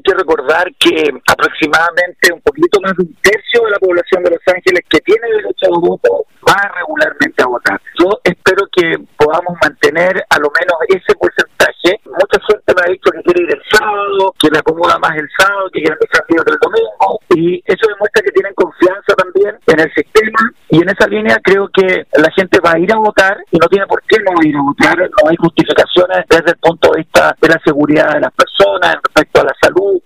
que recordar que aproximadamente un poquito más de un tercio de la población de Los Ángeles que tiene derecho a voto va regularmente a votar. Yo espero que podamos mantener a lo menos ese porcentaje. Mucha gente me ha dicho que quiere ir el sábado, que le acomoda más el sábado, que quieren dejar libros el domingo, y eso demuestra que tienen confianza también en el sistema, y en esa línea creo que la gente va a ir a votar y no tiene por qué no ir a votar. No hay justificaciones desde el punto de vista de la seguridad de las personas, respecto a la salud,